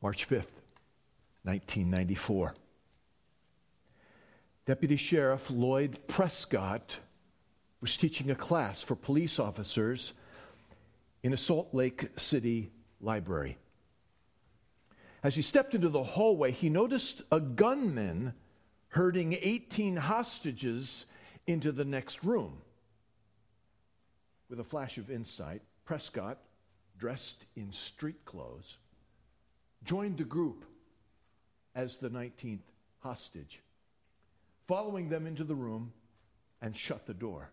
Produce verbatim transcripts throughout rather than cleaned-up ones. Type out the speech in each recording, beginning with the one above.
March fifth, nineteen ninety-four. Deputy Sheriff Lloyd Prescott was teaching a class for police officers in a Salt Lake City library. As he stepped into the hallway, he noticed a gunman herding eighteen hostages into the next room. With a flash of insight, Prescott, dressed in street clothes, joined the group as the nineteenth hostage, following them into the room and shut the door.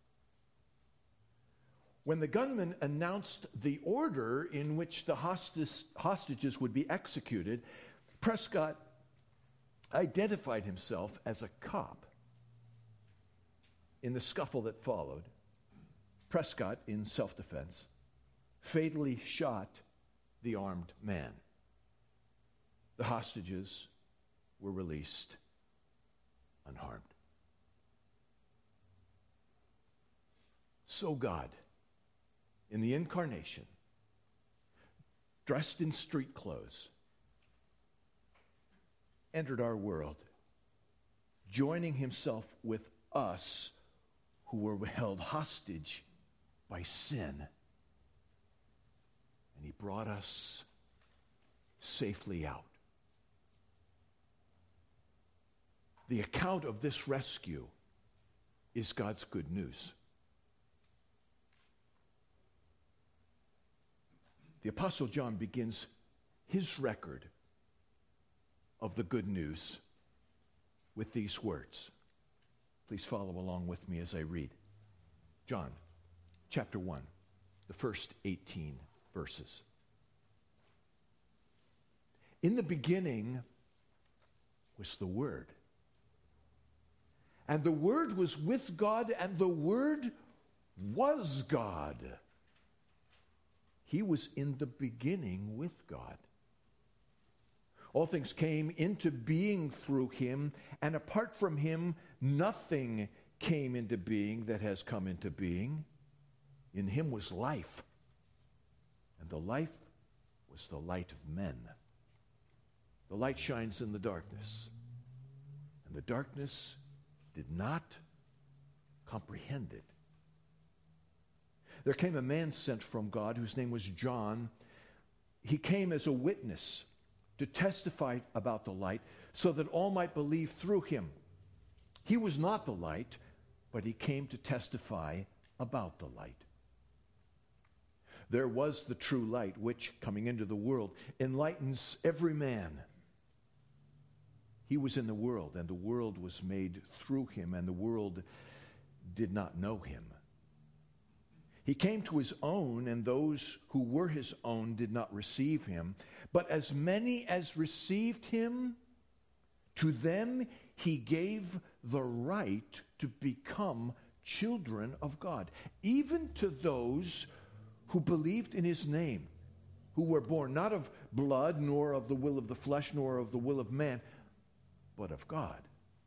When the gunman announced the order in which the hostage, hostages would be executed, Prescott identified himself as a cop. In the scuffle that followed, Prescott, in self-defense, fatally shot the armed man. The hostages were released unharmed. So God, in the incarnation, dressed in street clothes, entered our world, joining himself with us who were held hostage by sin. And he brought us safely out. The account of this rescue is God's good news. The Apostle John begins his record of the good news with these words. Please follow along with me as I read. John, chapter one, the first eighteen verses. In the beginning was the Word, and the Word was with God, and the Word was God. He was in the beginning with God. All things came into being through him, and apart from him, nothing came into being that has come into being. In him was life, and the life was the light of men. The light shines in the darkness, and the darkness did not comprehend it. There came a man sent from God whose name was John. He came as a witness to testify about the light so that all might believe through him. He was not the light, but he came to testify about the light. There was the true light, which, coming into the world, enlightens every man. He was in the world, and the world was made through him, and the world did not know him. He came to his own, and those who were his own did not receive him. But as many as received him, to them he gave the right to become children of God, even to those who believed in his name, who were born not of blood, nor of the will of the flesh, nor of the will of man, but of God.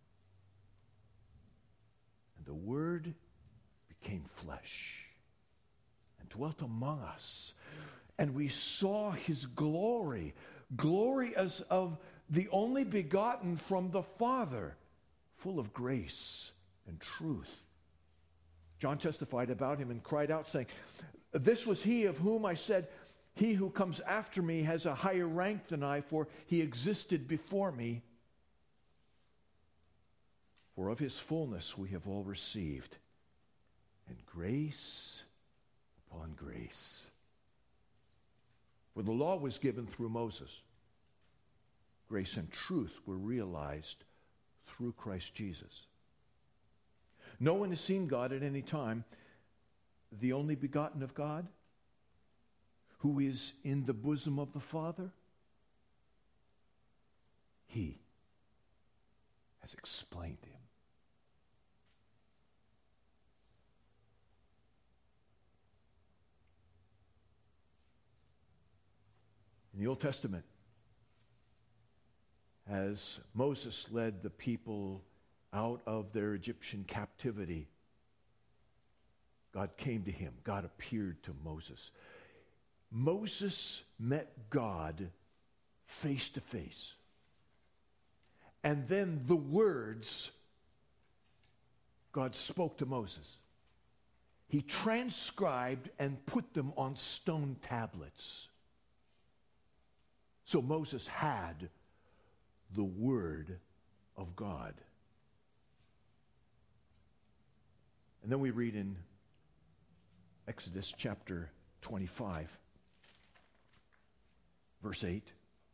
And the Word became flesh and dwelt among us, and we saw his glory, glory as of the only begotten from the Father, full of grace and truth. John testified about him and cried out, saying, "This was he of whom I said, he who comes after me has a higher rank than I, for he existed before me. For of his fullness we have all received, and grace upon grace. For the law was given through Moses. Grace and truth were realized through Christ Jesus. No one has seen God at any time. The only begotten of God, who is in the bosom of the Father, he has explained him." In the Old Testament, as Moses led the people out of their Egyptian captivity, God came to him. God appeared to Moses. Moses met God face to face. And then the words God spoke to Moses, he transcribed and put them on stone tablets. So Moses had the Word of God. And then we read in Exodus chapter twenty-five, verse eight.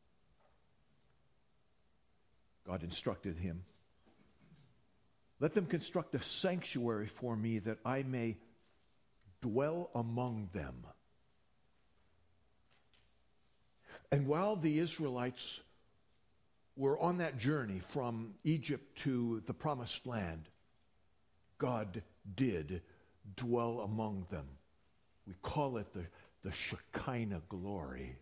God instructed him, "Let them construct a sanctuary for me that I may dwell among them." And while the Israelites were on that journey from Egypt to the Promised Land, God did dwell among them. We call it the, the Shekinah glory.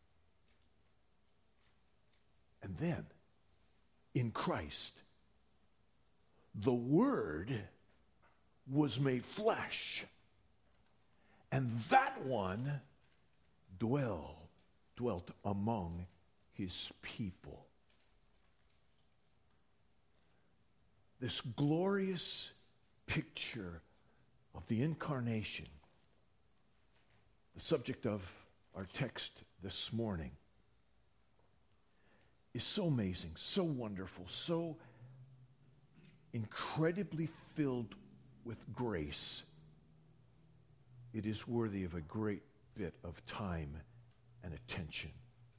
And then, in Christ, the Word was made flesh, and that one dwell, dwelt among his people. This glorious picture of the incarnation, the subject of our text this morning, is so amazing, so wonderful, so incredibly filled with grace. It is worthy of a great bit of time and attention.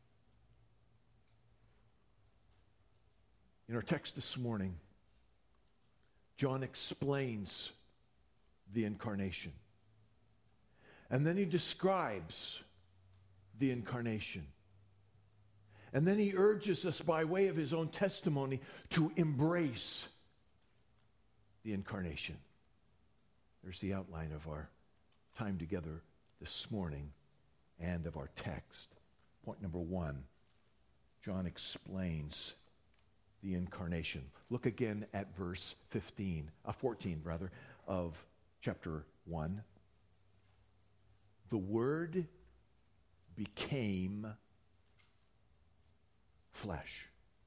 In our text this morning, John explains the incarnation. And then he describes the incarnation. And then he urges us by way of his own testimony to embrace the incarnation. There's the outline of our time together this morning and of our text. Point number one, John explains the incarnation. Look again at verse fifteen, uh, fourteen rather, of chapter one. The Word became flesh.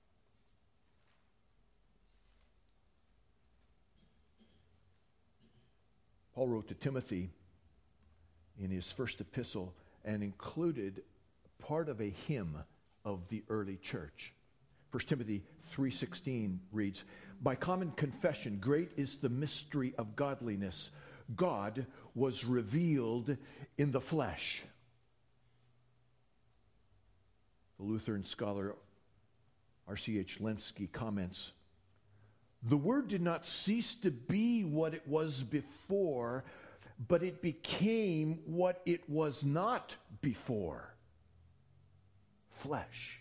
Paul wrote to Timothy in his first epistle and included part of a hymn of the early church. First Timothy three sixteen reads, "By common confession, great is the mystery of godliness. God was revealed in the flesh." The Lutheran scholar R C H Lenski comments, "The Word did not cease to be what it was before, but it became what it was not before: flesh."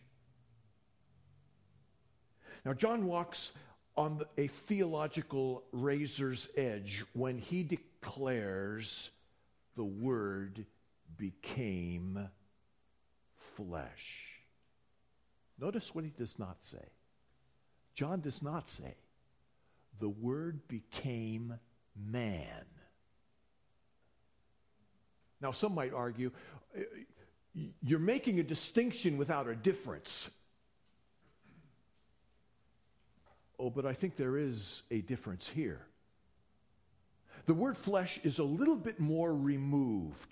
Now, John walks on the, a theological razor's edge when he declares the Word became flesh. Notice what he does not say. John does not say, the Word became man. Now, some might argue, you're making a distinction without a difference. Oh, but I think there is a difference here. The word flesh is a little bit more removed.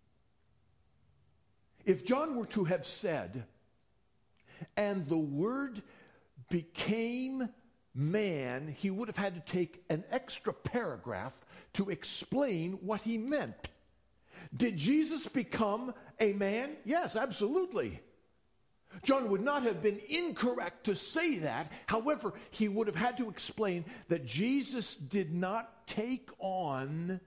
If John were to have said, "And the Word became man," he would have had to take an extra paragraph to explain what he meant. Did Jesus become a man? Yes, absolutely. John would not have been incorrect to say that. However, he would have had to explain that Jesus did not take on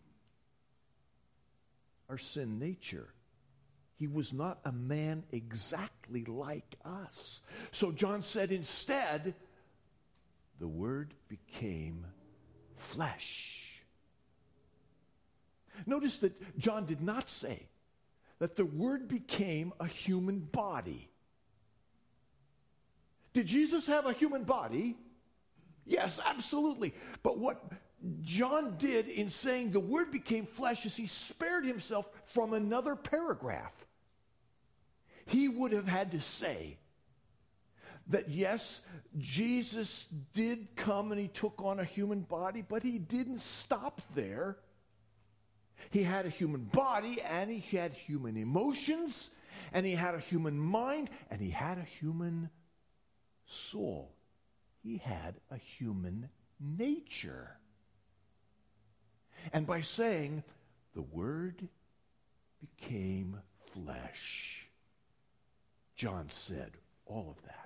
our sin nature. He was not a man exactly like us. So John said instead, the Word became flesh. Notice that John did not say that the Word became a human body. Did Jesus have a human body? Yes, absolutely. But what John did in saying the Word became flesh is he spared himself from another paragraph. he would have had to say that yes, Jesus did come and he took on a human body, but he didn't stop there. He had a human body, and he had human emotions, and he had a human mind, and he had a human soul. He had a human nature. And by saying, the Word became flesh, John said all of that.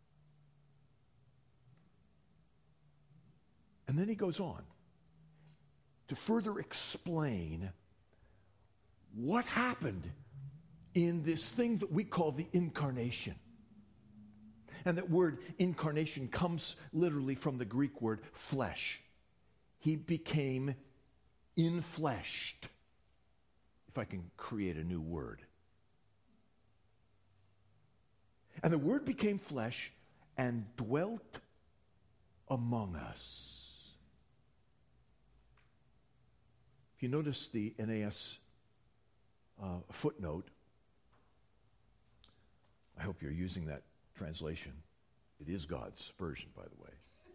And then he goes on to further explain what happened in this thing that we call the incarnation. And that word incarnation comes literally from the Greek word flesh. He became infleshed, if I can create a new word. And the Word became flesh and dwelt among us. If you notice the N A S uh, footnote, I hope you're using that translation. It is God's version, by the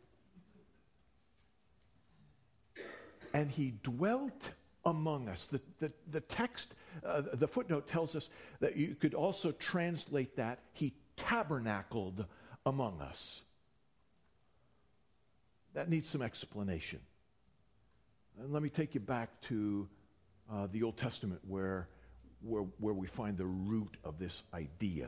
way. And he dwelt among us. The, the, the text, uh, the footnote tells us that you could also translate that, he tabernacled among us. That needs some explanation. And let me take you back to uh, the Old Testament where, where, where we find the root of this idea.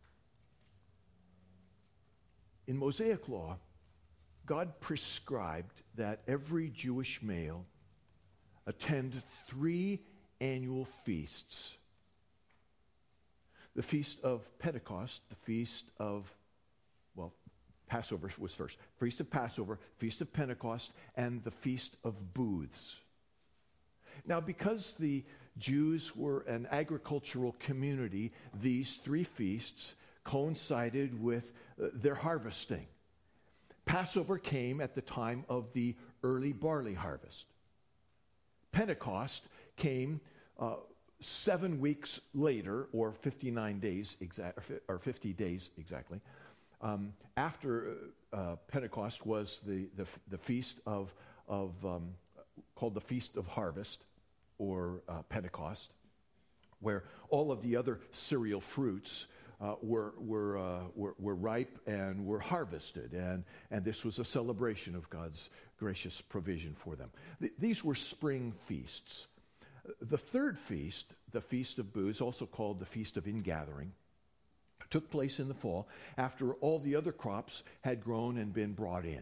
In Mosaic law, God prescribed that every Jewish male attend three annual feasts. The Feast of Pentecost, the Feast of, well, Passover was first. Feast of Passover, Feast of Pentecost, and the Feast of Booths. Now, because the Jews were an agricultural community, these three feasts coincided with uh, their harvesting. Passover came at the time of the early barley harvest. Pentecost came uh, seven weeks later, or fifty-nine days exact, or fifty days exactly. Um, after uh, Pentecost was the, the the feast of of um, called the Feast of Harvest, or uh, Pentecost, where all of the other cereal fruits uh, were were, uh, were were ripe and were harvested, and and this was a celebration of God's gracious provision for them. Th- these were spring feasts. The third feast, the Feast of Booths, also called the Feast of Ingathering, took place in the fall after all the other crops had grown and been brought in.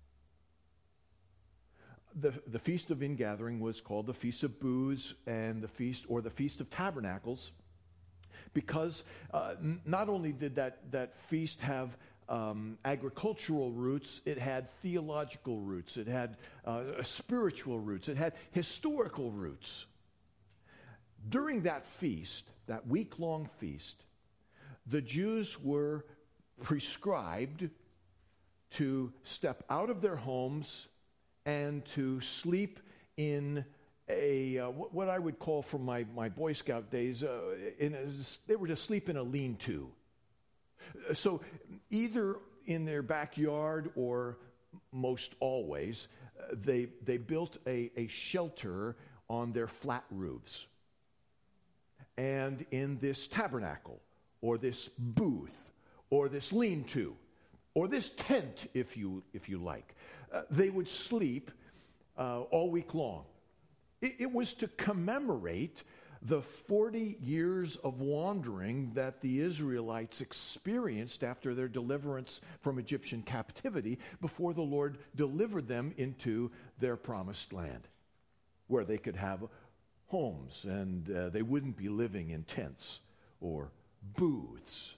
The, the Feast of Ingathering was called the Feast of Booths and the Feast, or the Feast of Tabernacles, because uh, n- not only did that, that feast have um, agricultural roots, it had theological roots, it had uh, spiritual roots, it had historical roots. During that feast, that week-long feast, the Jews were prescribed to step out of their homes and to sleep in a, uh, what I would call from my, my Boy Scout days, uh, in a, they were to sleep in a lean-to. So either in their backyard or most always, uh, they, they built a, a shelter on their flat roofs. And in this tabernacle, or this booth, or this lean-to, or this tent, if you if you like, uh, they would sleep uh, all week long. It, it was to commemorate the forty years of wandering that the Israelites experienced after their deliverance from Egyptian captivity before the Lord delivered them into their promised land, where they could have homes and uh, they wouldn't be living in tents or booths.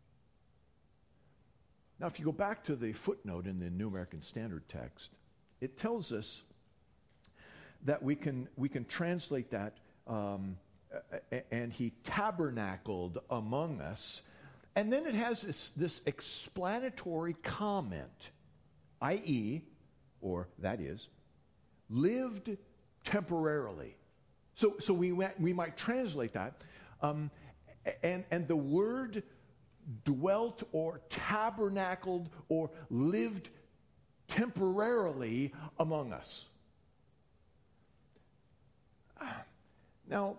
Now, if you go back to the footnote in the New American Standard text, it tells us that we can we can translate that, um, and he tabernacled among us, and then it has this, this explanatory comment, that is, or that is, lived temporarily. So, so we we might translate that. Um, And, and the Word dwelt or tabernacled or lived temporarily among us. Now,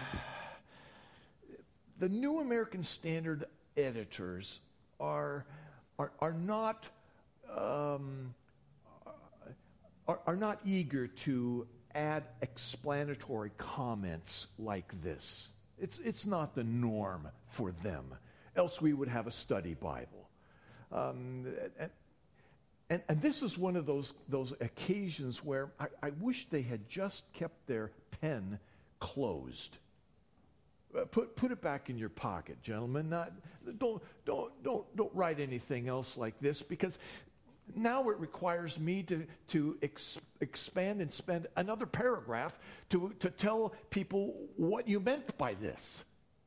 the New American Standard editors are, are, are not um, are, are not eager to add explanatory comments like this. It's, it's not the norm for them. Else we would have a study Bible. Um, and, and, and this is one of those, those occasions where I, I wish they had just kept their pen closed. Uh, put, put it back in your pocket, gentlemen. Not, don't, don't, don't, don't write anything else like this, because now it requires me to, to ex, expand and spend another paragraph to, to tell people what you meant by this.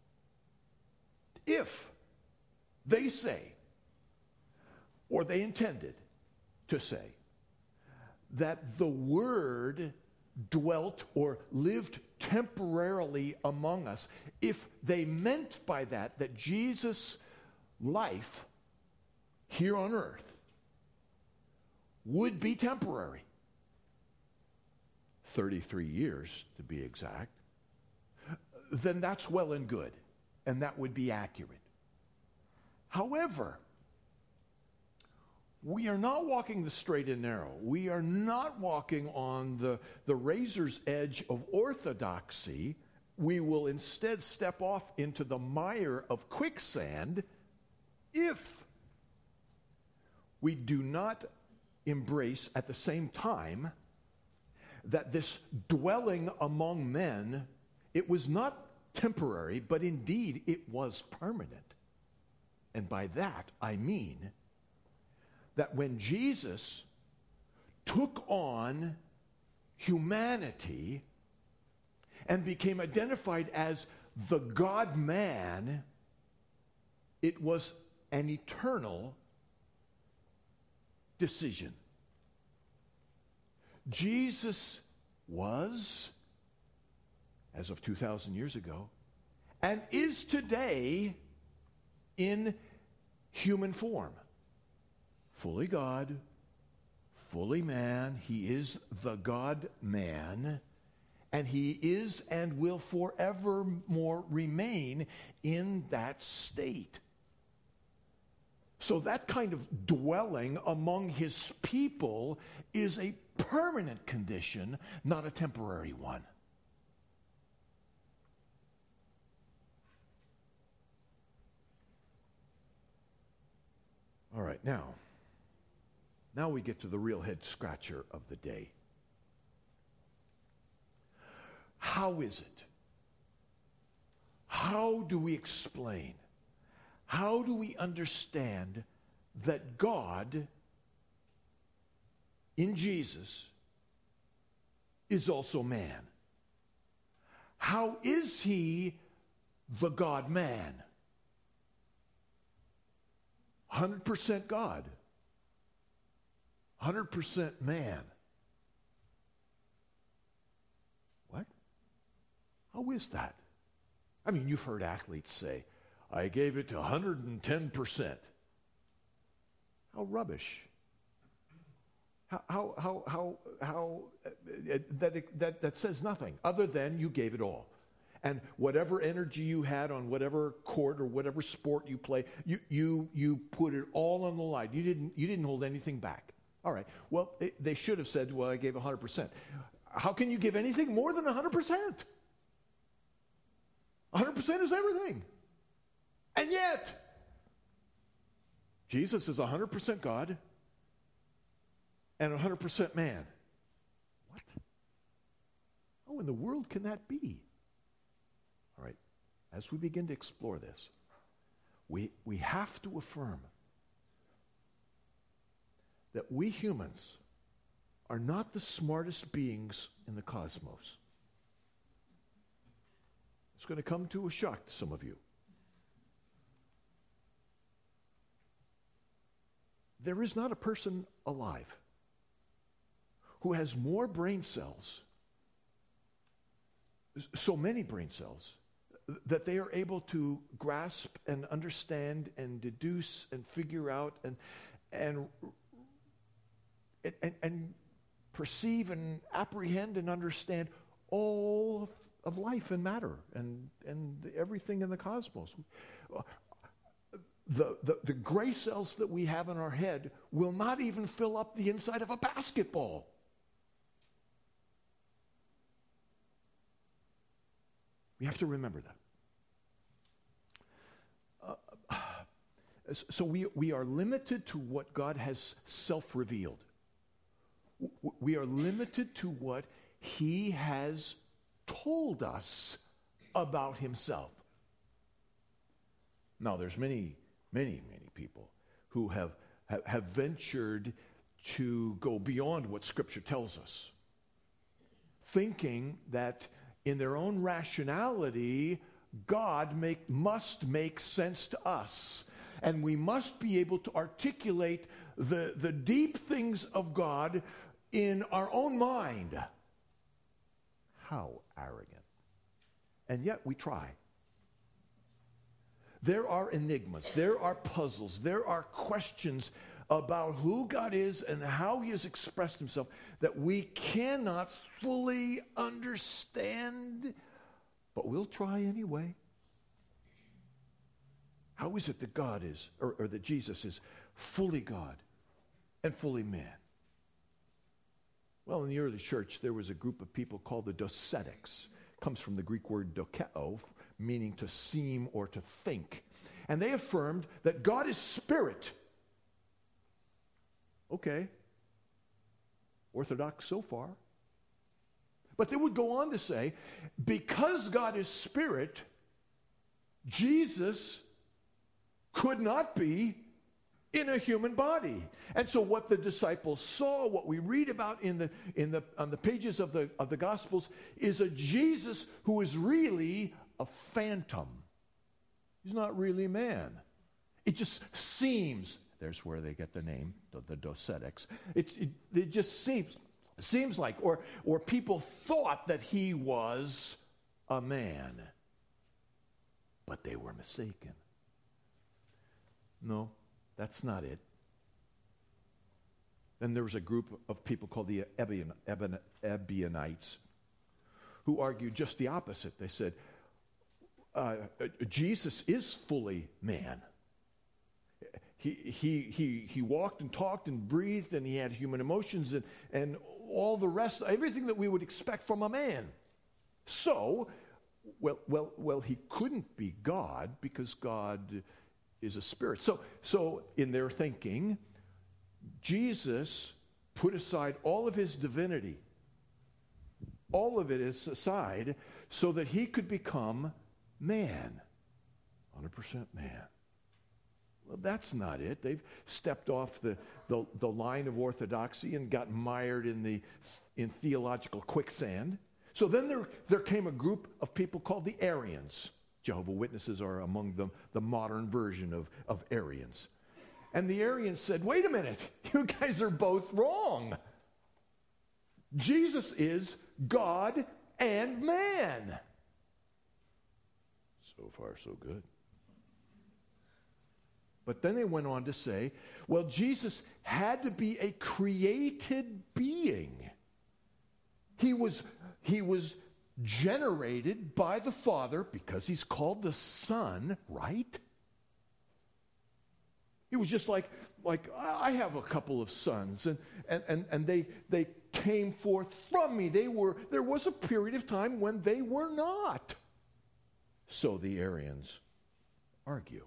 If they say, or they intended to say, that the Word dwelt or lived temporarily among us, if they meant by that that Jesus' life here on earth would be temporary, thirty-three years to be exact, then that's well and good, and that would be accurate. However, we are not walking the straight and narrow. We are not walking on the, the razor's edge of orthodoxy. We will instead step off into the mire of quicksand if we do not embrace at the same time that this dwelling among men, it was not temporary, but indeed it was permanent. And by that I mean that when Jesus took on humanity and became identified as the God-man, it was an eternal decision. Jesus was, as of two thousand years ago, and is today in human form. Fully God, fully man. He is the God-man, and he is and will forevermore remain in that state. So that kind of dwelling among his people is a permanent condition, not a temporary one. All right, now, now we get to the real head scratcher of the day. How is it? How do we explain? How do we understand that God, in Jesus, is also man? How is he the God-man? one hundred percent God, one hundred percent man. What? How is that? I mean, you've heard athletes say, I gave it to one hundred ten percent. How rubbish. How, how, how, how, how uh, that, that, that says nothing other than you gave it all. And whatever energy you had on whatever court or whatever sport you play, you, you, you put it all on the line. You didn't, you didn't hold anything back. All right. Well, it, they should have said, well, I gave one hundred percent. How can you give anything more than one hundred percent? one hundred percent is everything. And yet, Jesus is one hundred percent God and one hundred percent man. What? How in the world can that be? All right, as we begin to explore this, we, we have to affirm that we humans are not the smartest beings in the cosmos. It's going to come to a shock to some of you. There is not a person alive who has more brain cells, so many brain cells, that they are able to grasp and understand and deduce and figure out and and and, and perceive and apprehend and understand all of life and matter and, and everything in the cosmos. The, the, the gray cells that we have in our head will not even fill up the inside of a basketball. We have to remember that. Uh, so we, we are limited to what God has self-revealed. We are limited to what He has told us about Himself. Now, there's many, many, many people who have, have, have ventured to go beyond what Scripture tells us, thinking that in their own rationality, God make, must make sense to us. And we must be able to articulate the, the deep things of God in our own mind. How arrogant. And yet we try. There are enigmas, there are puzzles, there are questions about who God is and how He has expressed Himself that we cannot fully understand, but we'll try anyway. How is it that God is, or, or that Jesus is fully God and fully man? Well, in the early church, there was a group of people called the Docetics. It comes from the Greek word dokeo, meaning to seem or to think. And they affirmed that God is spirit. Okay. Orthodox so far. But they would go on to say, because God is spirit, Jesus could not be in a human body. And so what the disciples saw, what we read about in the in the on the pages of the of the Gospels, is a Jesus who is really a phantom. He's not really man. It just seems, there's where they get the name, the, the Docetics. It's it, it just seems seems like, or or people thought that he was a man. But they were mistaken. No. That's not it. Then there was a group of people called the Ebion, Ebion, Ebionites who argued just the opposite. They said, uh, Jesus is fully man. He, he, he, he walked and talked and breathed, and he had human emotions and, and all the rest, everything that we would expect from a man. So, well, well, well, he couldn't be God because God is a spirit. So, so in their thinking, Jesus put aside all of his divinity, all of it is aside, so that he could become man, one hundred percent man. Well, that's not it. They've stepped off the, the, the line of orthodoxy and got mired in the in theological quicksand. So then there, there came a group of people called the Arians. Jehovah's Witnesses are among them, the modern version of, of Arians. And the Arians said, wait a minute, you guys are both wrong. Jesus is God and man. So far, so good. But then they went on to say, well, Jesus had to be a created being. He was, he was generated by the Father because he's called the Son, right? He was just like, like I have a couple of sons, and, and, and, and they, they came forth from me. They were, there was a period of time when they were not. So the Arians argue.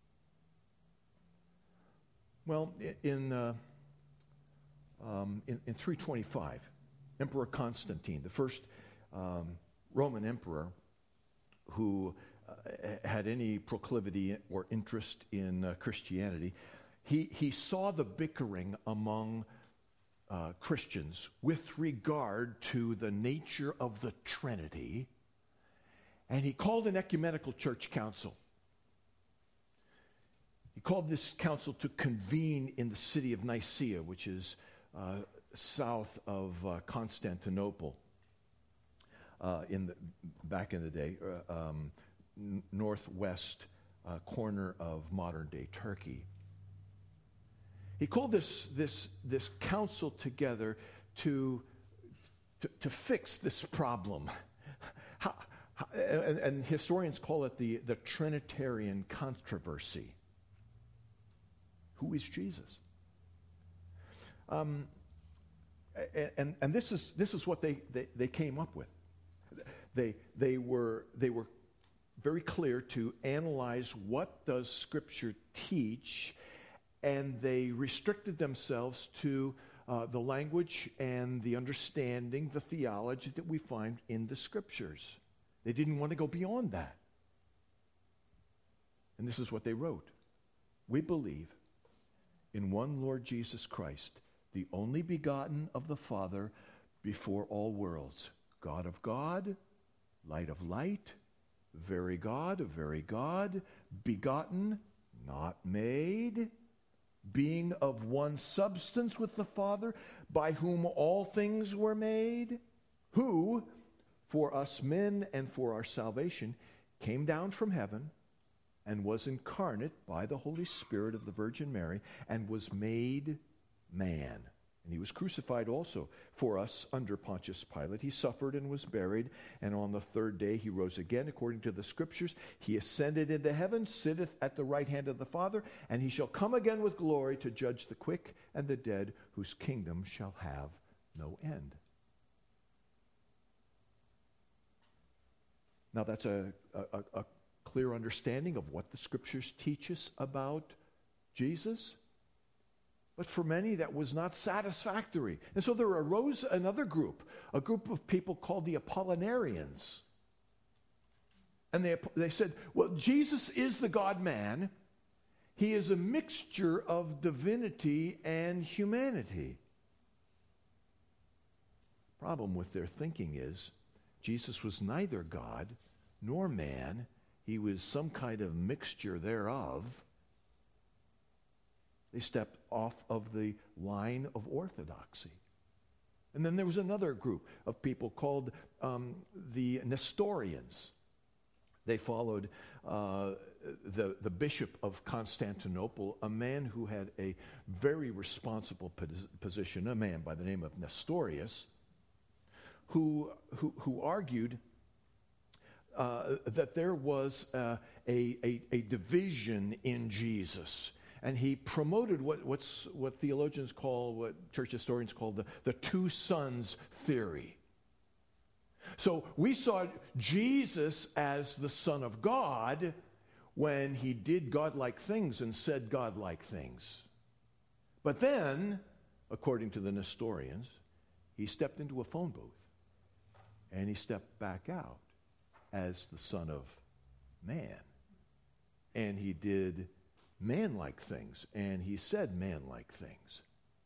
Well, in, uh, um, in, in three twenty-five, Emperor Constantine, the first um, Roman emperor who uh, had any proclivity or interest in uh, Christianity, he, he saw the bickering among uh, Christians with regard to the nature of the Trinity, and he called an ecumenical church council. He called this council to convene in the city of Nicaea, which is uh, south of uh, Constantinople. Uh, in the, back in the day, uh, um, n- northwest uh, corner of modern-day Turkey. He called this, this, this council together to, to, to fix this problem. How, how, and, and historians call it the, the Trinitarian controversy. Who is Jesus? Um, and, and this is this is what they, they, they came up with. They they were they were very clear to analyze what does Scripture teach, and they restricted themselves to uh, the language and the understanding, the theology that we find in the Scriptures. They didn't want to go beyond that. And this is what they wrote. We believe in one Lord Jesus Christ, the only begotten of the Father before all worlds, God of God, light of light, very God of very God, begotten, not made, being of one substance with the Father, by whom all things were made, who, for us men and for our salvation, came down from heaven and was incarnate by the Holy Spirit of the Virgin Mary, and was made man. And he was crucified also for us under Pontius Pilate. He suffered and was buried, and on the third day he rose again, according to the Scriptures. He ascended into heaven, sitteth at the right hand of the Father, and he shall come again with glory to judge the quick and the dead, whose kingdom shall have no end. Now that's a, a, a clear understanding of what the Scriptures teach us about Jesus. But for many, that was not satisfactory. And so there arose another group, a group of people called the Apollinarians. And they, they said, well, Jesus is the God-man. He is a mixture of divinity and humanity. Problem with their thinking is, Jesus was neither God nor man. He was some kind of mixture thereof. They stepped off of the line of orthodoxy. And then there was another group of people called um, the Nestorians. They followed uh, the, the Bishop of Constantinople, a man who had a very responsible pos- position, a man by the name of Nestorius, who, who, who argued Uh, that there was uh, a, a, a division in Jesus. And he promoted what, what's, what theologians call, what church historians call the, the two sons theory. So we saw Jesus as the Son of God when he did godlike things and said godlike things. But then, according to the Nestorians, he stepped into a phone booth and he stepped back out as the Son of Man. And he did man-like things, and he said man-like things.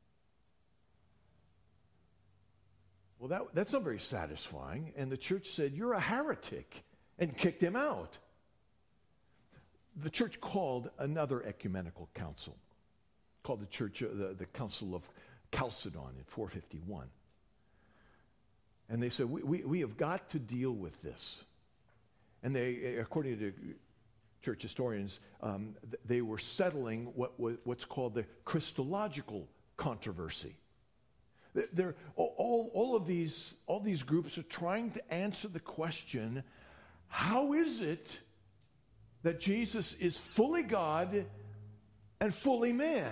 Well, that, that's not very satisfying, and the church said, you're a heretic, and kicked him out. The church called another ecumenical council, called the church, uh, the, the Council of Chalcedon in four fifty-one. And they said, we, we, we have got to deal with this. And they, according to church historians, um, th- they were settling what, what what's called the Christological controversy. They're, all, all of these, all these groups are trying to answer the question, how is it that Jesus is fully God and fully man?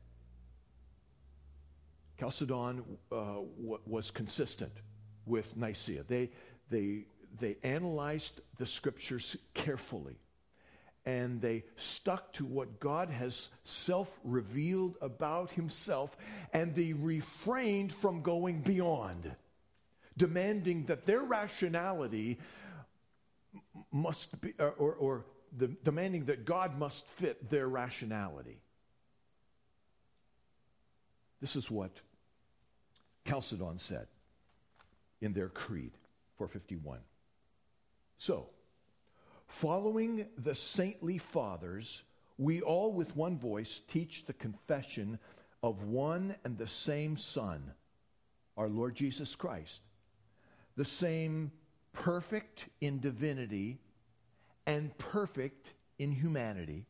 Chalcedon uh, w- was consistent with Nicaea. They, they, they analyzed the Scriptures carefully, and they stuck to what God has self-revealed about himself, and they refrained from going beyond, demanding that their rationality must be, or, or, or the, demanding that God must fit their rationality. This is what Chalcedon said in their creed, four fifty-one. So, following the saintly fathers, we all with one voice teach the confession of one and the same Son, our Lord Jesus Christ, the same perfect in divinity and perfect in humanity,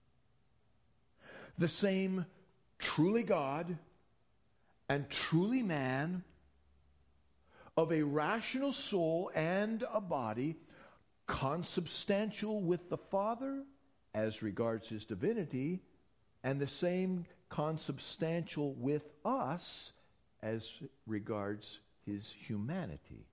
the same truly God and truly man, of a rational soul and a body, consubstantial with the Father as regards his divinity, and the same consubstantial with us as regards his humanity.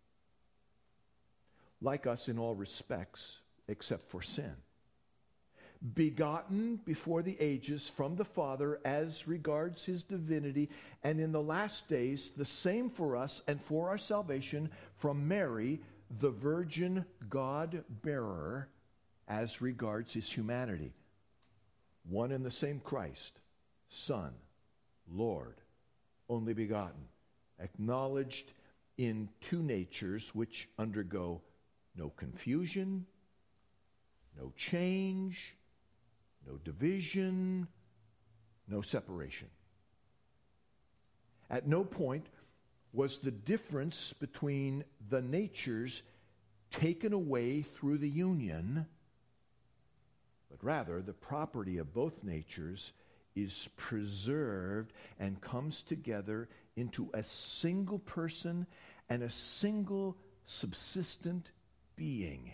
Like us in all respects, except for sin. Begotten before the ages from the Father as regards his divinity, and in the last days the same for us and for our salvation from Mary, the virgin God-bearer, as regards his humanity. One and the same Christ, Son, Lord, only begotten, acknowledged in two natures which undergo no confusion, no change, no division, no separation. At no point was the difference between the natures taken away through the union, but rather the property of both natures is preserved and comes together into a single person and a single subsistent being.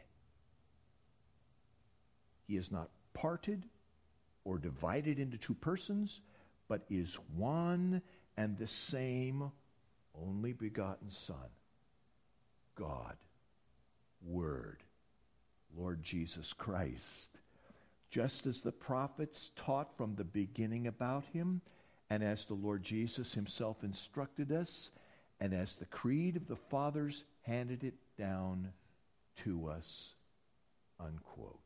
He is not parted or divided into two persons, but is one and the same only begotten Son, God, Word, Lord Jesus Christ. Just as the prophets taught from the beginning about him, and as the Lord Jesus himself instructed us, and as the creed of the fathers handed it down to us, unquote.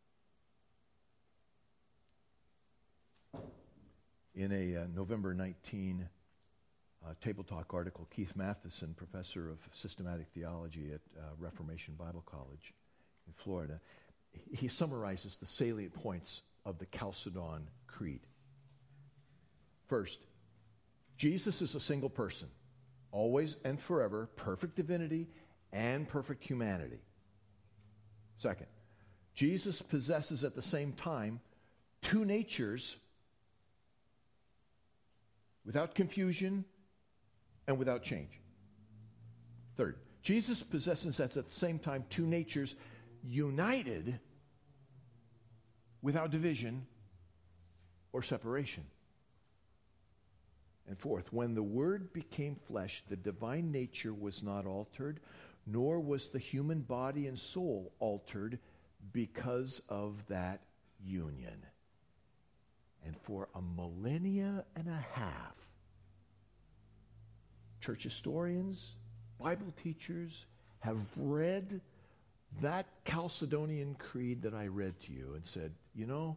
In a uh, November nineteenth uh, Table Talk article, Keith Matheson, professor of systematic theology at uh, Reformation Bible College in Florida, he summarizes the salient points of the Chalcedon Creed. First, Jesus is a single person, always and forever, perfect divinity and perfect humanity. Second, Jesus possesses at the same time two natures without confusion and without change. Third, Jesus possesses at the same time two natures united without division or separation. And fourth, when the Word became flesh, the divine nature was not altered, nor was the human body and soul altered because of that union. And for a millennia and a half, church historians, Bible teachers have read that Chalcedonian Creed that I read to you and said, you know,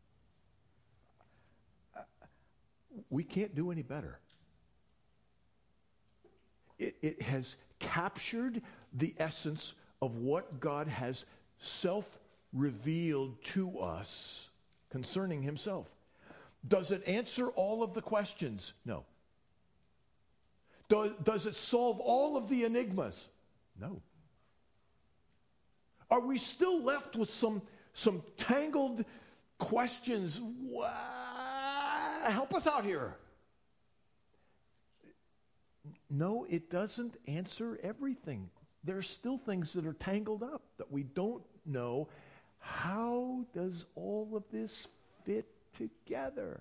we can't do any better. It, it has captured the essence of what God has self-revealed to us concerning himself. Does it answer all of the questions? No. Does, does it solve all of the enigmas? No. Are we still left with some, some tangled questions? Wow, help us out here. No, it doesn't answer everything. There are still things that are tangled up that we don't know. How does all of this fit together?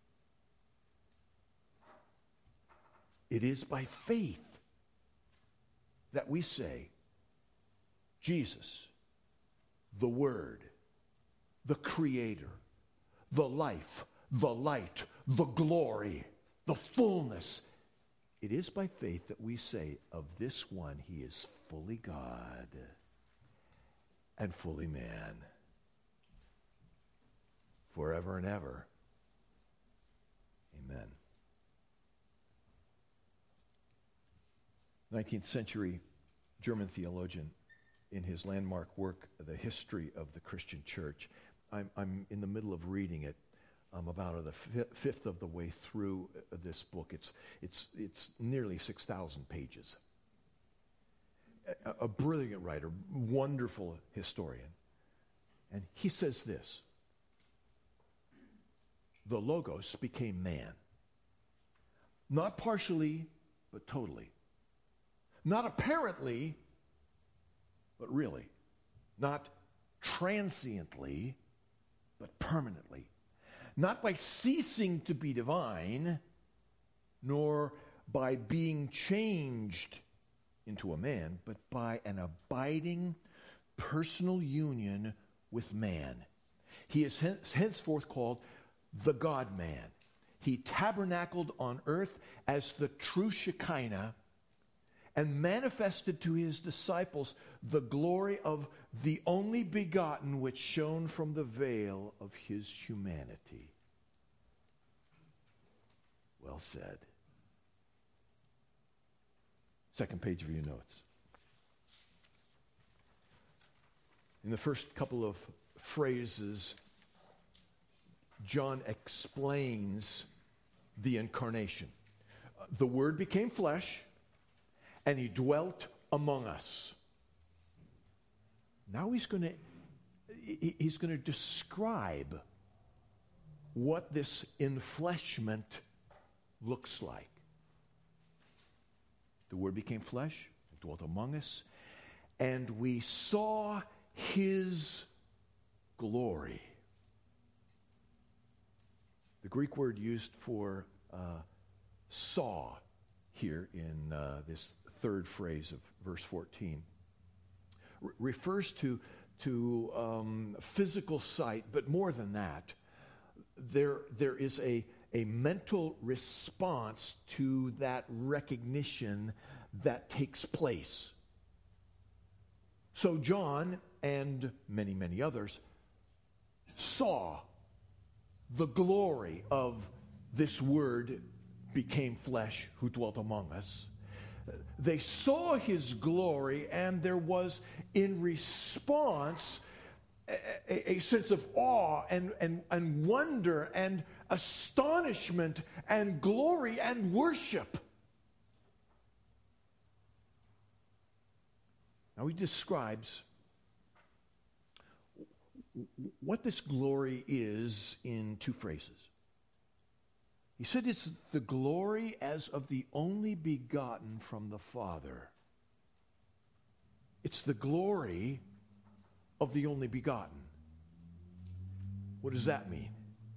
It is by faith that we say, Jesus, the Word, the Creator, the life, the light, the glory, the fullness. It is by faith that we say of this one, he is fully God and fully man, forever and ever. Amen. nineteenth century German theologian, in his landmark work, The History of the Christian Church. I'm, I'm in the middle of reading it. I'm about the fi- fifth of the way through uh, this book. It's, it's, it's nearly six thousand pages. A, a brilliant writer, wonderful historian. And he says this: the Logos became man. Not partially, but totally. Not apparently, but really. Not transiently, but permanently. Not by ceasing to be divine, nor by being changed into a man, but by an abiding personal union with man. He is henceforth called the God-man. He tabernacled on earth as the true Shekinah and manifested to his disciples the glory of the only begotten which shone from the veil of his humanity. Well said. Second page of your notes. In the first couple of phrases, John explains the incarnation. The Word became flesh, and he dwelt among us. Now he's going to he's going to describe what this enfleshment looks like. The Word became flesh, and dwelt among us, and we saw his glory. The Greek word used for uh, saw here in uh, this third phrase of verse fourteen re- refers to, to um, physical sight, but more than that, there, there is a, a mental response to that recognition that takes place. So John and many, many others saw the glory of this Word became flesh who dwelt among us. They saw his glory, and there was in response a, a, a sense of awe and, and, and wonder and astonishment and glory and worship. Now he describes what this glory is in two phrases. He said it's the glory as of the only begotten from the Father. It's the glory of the only begotten. What does that mean?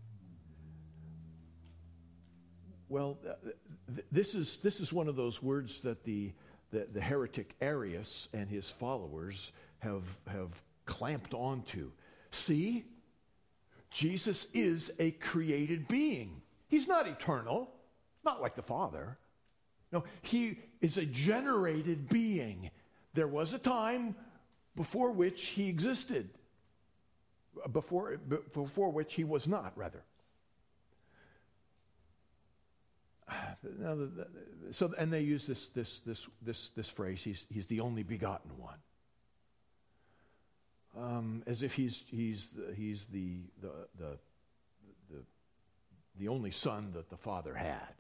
Well, th- this is this is one of those words that the the, the heretic Arius and his followers have have clamped onto. See, Jesus is a created being. He's not eternal, not like the Father. No, he is a generated being. There was a time before which he existed, before, before which he was not, rather. Now, the, the, so, and they use this this this this this phrase. He's he's the only begotten one. Um, as if he's he's the, he's the the, the the the only son that the Father had.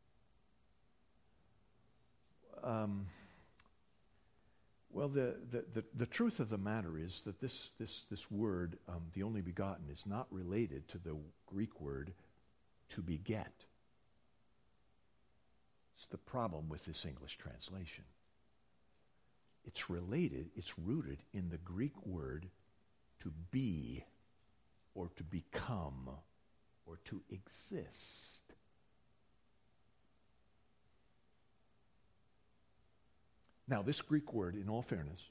Um, well, the, the, the, the truth of the matter is that this this this word, um, the only begotten, is not related to the Greek word to beget. It's the problem with this English translation. It's related, it's rooted in the Greek word to be, or to become, or to exist. Now, this Greek word, in all fairness,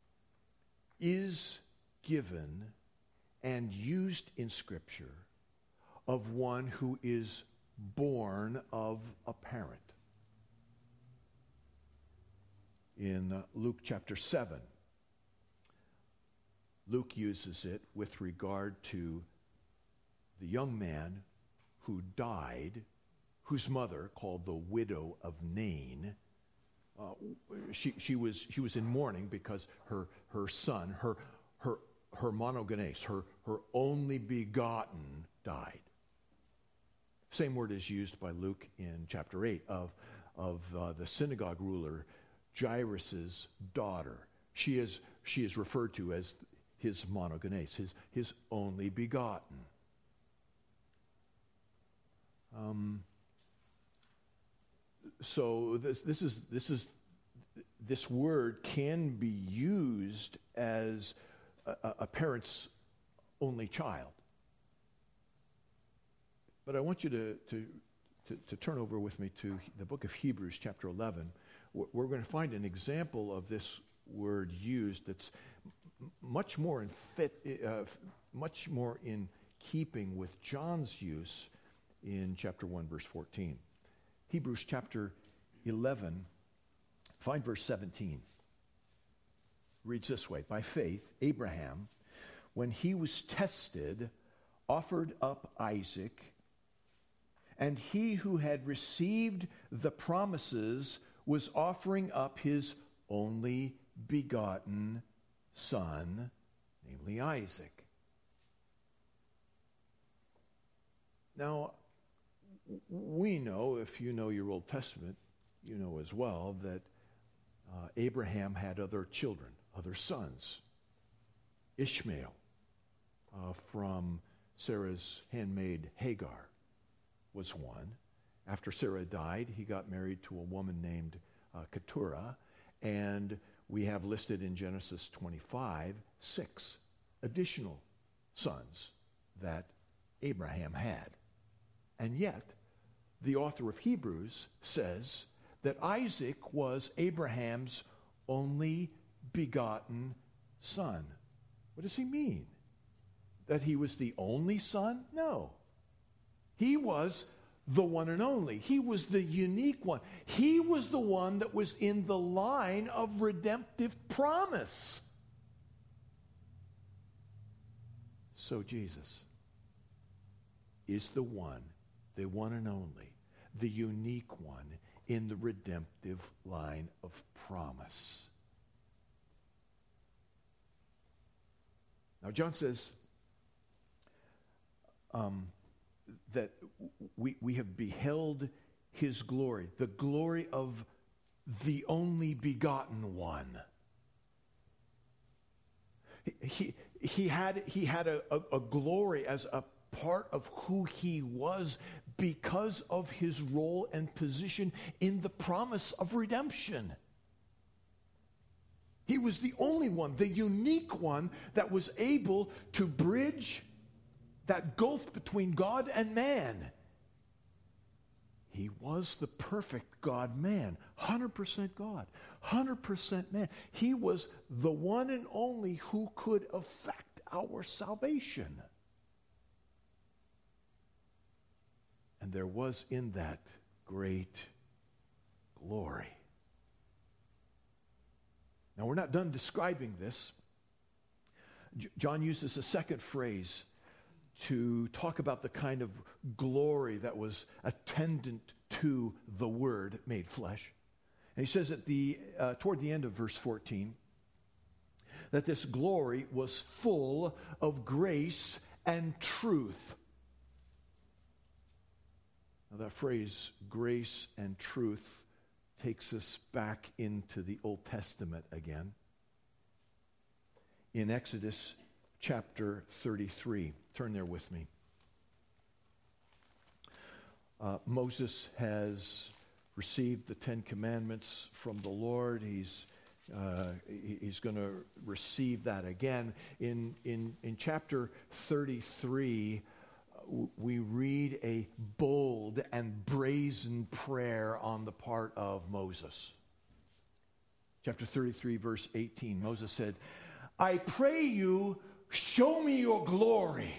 is given and used in Scripture of one who is born of a parent. In uh, Luke chapter seven, Luke uses it with regard to the young man who died, whose mother, called the widow of Nain, uh, she, she was she was in mourning because her her son, her her her monogenes, her her only begotten, died. Same word is used by Luke in chapter eight of of uh, the synagogue ruler Jairus' daughter. She is she is referred to as his monogenes, his, his only begotten. Um, so this, this is this is this word can be used as a, a parent's only child. But I want you to, to to to turn over with me to the book of Hebrews, chapter eleven. We're going to find an example of this word used that's much more in fit, uh, much more in keeping with John's use in chapter one, verse fourteen. Hebrews chapter eleven, find verse seventeen. Reads this way: by faith, Abraham, when he was tested, offered up Isaac, and he who had received the promises was offering up his only begotten son, namely Isaac. Now, we know, if you know your Old Testament, you know as well that uh, Abraham had other children, other sons. Ishmael, uh, from Sarah's handmaid Hagar, was one. After Sarah died, he got married to a woman named uh, Keturah, and we have listed in Genesis twenty-five six additional sons that Abraham had. And yet, the author of Hebrews says that Isaac was Abraham's only begotten son. What does he mean? That he was the only son? No. He was the one and only. He was the unique one. He was the one that was in the line of redemptive promise. So Jesus is the one, the one and only, the unique one in the redemptive line of promise. Now, John says um, that we, we have beheld his glory, the glory of the only begotten one. He, he, he had, he had a, a, a glory as a part of who he was because of his role and position in the promise of redemption. He was the only one, the unique one, that was able to bridge that gulf between God and man. He was the perfect God-man, one hundred percent God, one hundred percent man. He was the one and only who could effect our salvation. And there was in that great glory. Now, we're not done describing this. J- John uses a second phrase to talk about the kind of glory that was attendant to the Word made flesh. And he says at the uh, toward the end of verse fourteen that this glory was full of grace and truth. Now, that phrase, grace and truth, takes us back into the Old Testament again. In Exodus chapter thirty-three, turn there with me. Uh, Moses has received the Ten Commandments from the Lord. He's uh, he, he's going to receive that again. In in in chapter thirty-three, we read a bold and brazen prayer on the part of Moses. Chapter thirty-three, verse eighteen, Moses said, "I pray you, show me your glory."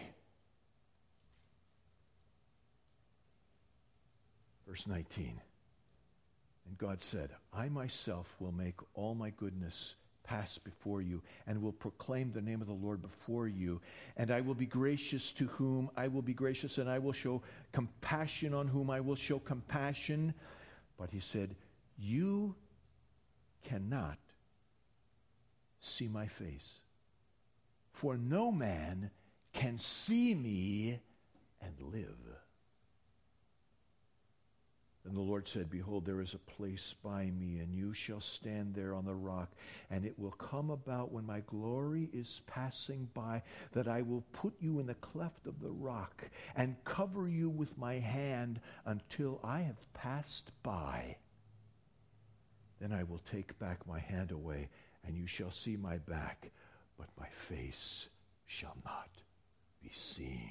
Verse nineteen, and God said, "I myself will make all my goodness pass before you, and will proclaim the name of the Lord before you. And I will be gracious to whom I will be gracious, and I will show compassion on whom I will show compassion." But he said, "You cannot see my face, for no man can see me and live." And the Lord said, Behold, there is a place by me, and you shall stand there on the rock. And it will come about when my glory is passing by, that I will put you in the cleft of the rock, and cover you with my hand until I have passed by. Then I will take back my hand away, and you shall see my back, but my face shall not be seen.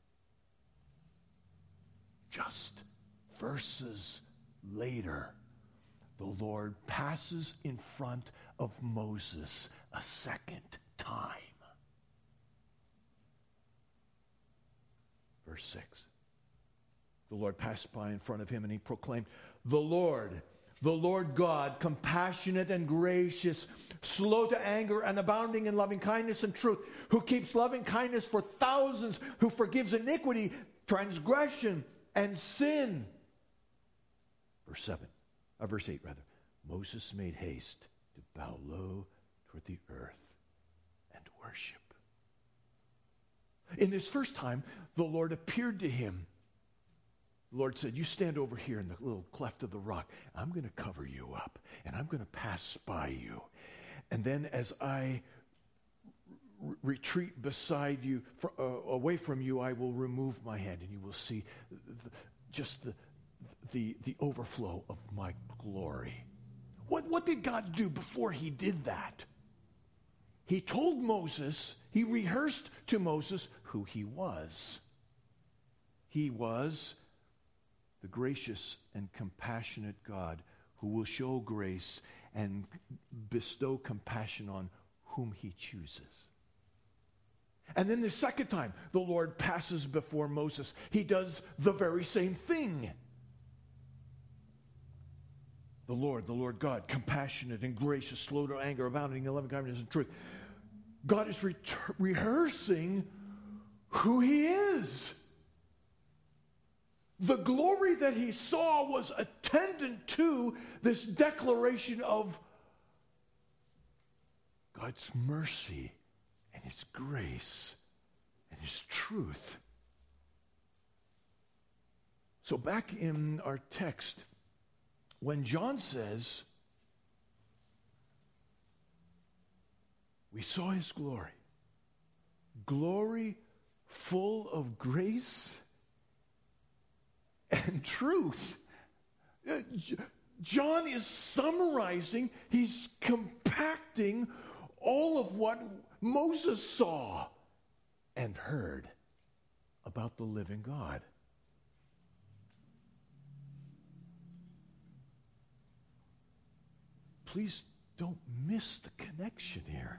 Just verses later, the Lord passes in front of Moses a second time. Verse six. The Lord passed by in front of him, and he proclaimed, The Lord, the Lord God, compassionate and gracious, slow to anger and abounding in loving kindness and truth, who keeps loving kindness for thousands, who forgives iniquity, transgression, and sin. Verse seven, or verse eight rather. Moses made haste to bow low toward the earth and worship. In this first time, the Lord appeared to him. The Lord said, you stand over here in the little cleft of the rock. I'm going to cover you up, and I'm going to pass by you. And then as I r- retreat beside you, for, uh, away from you, I will remove my hand, and you will see the, just the, the, the overflow of my glory. What, what did God do before he did that? He told Moses, he rehearsed to Moses who he was. He was the gracious and compassionate God who will show grace and bestow compassion on whom he chooses. And then the second time the Lord passes before Moses, he does the very same thing. The Lord, the Lord God, compassionate and gracious, slow to anger, abounding in loving kindness and truth. God is re- rehearsing who he is. The glory that he saw was attendant to this declaration of God's mercy and his grace and his truth. So back in our text, when John says, we saw his glory, glory full of grace and truth. John is summarizing, he's compacting all of what Moses saw and heard about the living God. Please don't miss the connection here.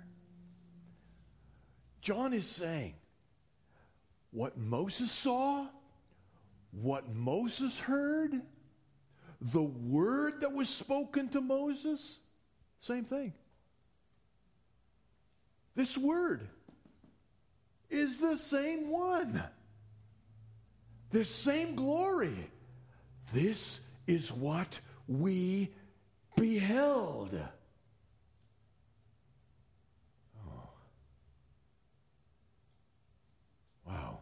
John is saying, what Moses saw, what Moses heard, the word that was spoken to Moses, same thing. This word is the same one. The same glory. This is what we beheld. Oh. Wow.